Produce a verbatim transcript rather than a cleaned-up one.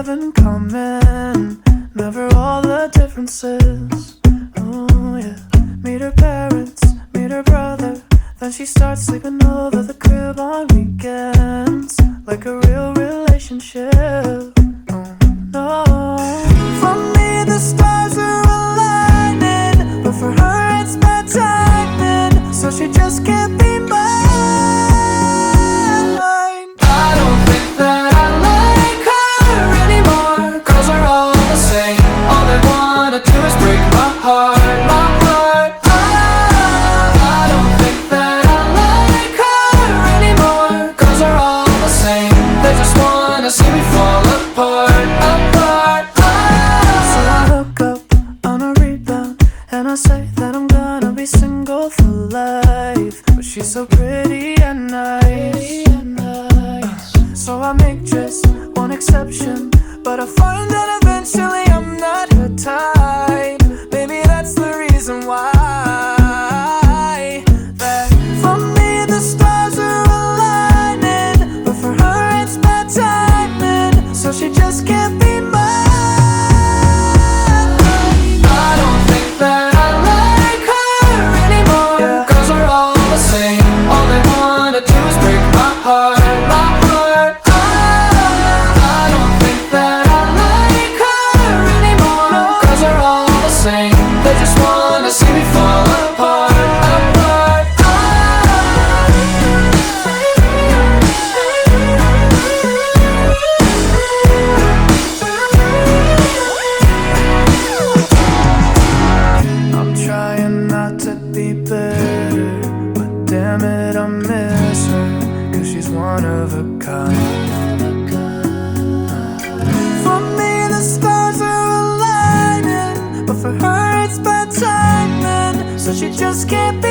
in common, never all the differences. Oh yeah, meet her parents, meet her brother, then she starts sleeping over the crib on weekends, like a real relationship. Oh no, for me the stars are aligning, but for her it's bad timing, so she just can't be mine. I don't think that I like her anymore. Girls are all the same, all they wanna do is break my heart, my heart. Ah, I don't think that I like her anymore. Girls are all the same, they just wanna see me fall apart, apart. Ah. So I hook up on a rebound, and I say that I'm gonna be single for life, but she's so pretty and nice. So I make just one exception, but I find that eventually I'm not her type. Maybe that's the reason why. That for me the stars are aligning, but for her it's bad timing, so she just can't be mine. I don't think that I like her anymore. Yeah. Girls are all the same, all they wanna do is break my heart, my heart. They just wanna see me fall apart, apart. I'm trying not to be bitter, but damn it, I miss her, cause she's one of a kind. For me the stars are aligning, but for her it's bad timing, so she just can't be